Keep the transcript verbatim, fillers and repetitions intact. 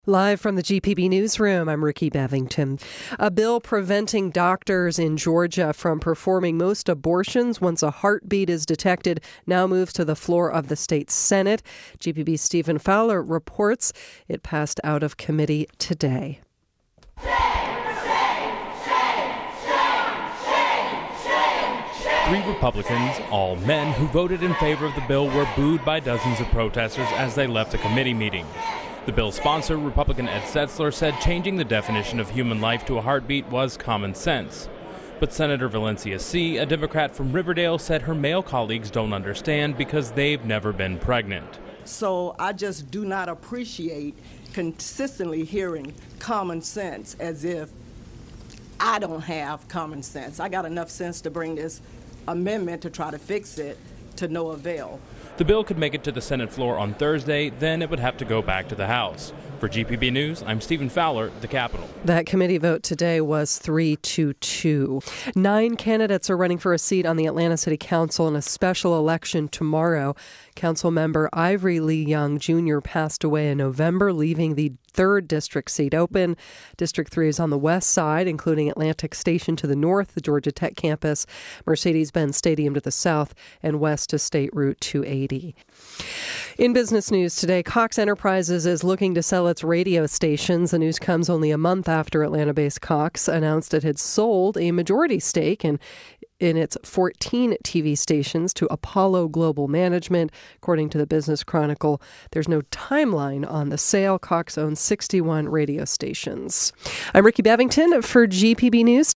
Live from the G P B newsroom, I'm Ricky Bevington. A bill preventing doctors in Georgia from performing most abortions once a heartbeat is detected now moves to the floor of the state Senate. G P B's Stephen Fowler reports it passed out of committee today. Three Republicans, all men, who voted in favor of the bill were booed by dozens of protesters as they left the committee meeting. The bill's sponsor, Republican Ed Setzler, said changing the definition of human life to a heartbeat was common sense. But Senator Valencia C., a Democrat from Riverdale, said her male colleagues don't understand because they've never been pregnant. So I just do not appreciate consistently hearing common sense as if I don't have common sense. I got enough sense to bring this amendment to try to fix it to no avail. The bill could make it to the Senate floor on Thursday, then it would have to go back to the House. For G P B News, I'm Stephen Fowler, the Capitol. That committee vote today was three to two. Nine candidates are running for a seat on the Atlanta City Council in a special election tomorrow. Council member Ivory Lee Young Junior passed away in November, leaving the third district seat open. District three is on the west side, including Atlantic Station to the north, the Georgia Tech campus, Mercedes-Benz Stadium to the south, and west to State Route two eighty. In business news today, Cox Enterprises is looking to sell its radio stations. The news comes only a month after Atlanta-based Cox announced it had sold a majority stake in in its fourteen T V stations to Apollo Global Management. According to the Business Chronicle, there's no timeline on the sale. Cox owns sixty-one radio stations. I'm Ricky Bevington for G P B News.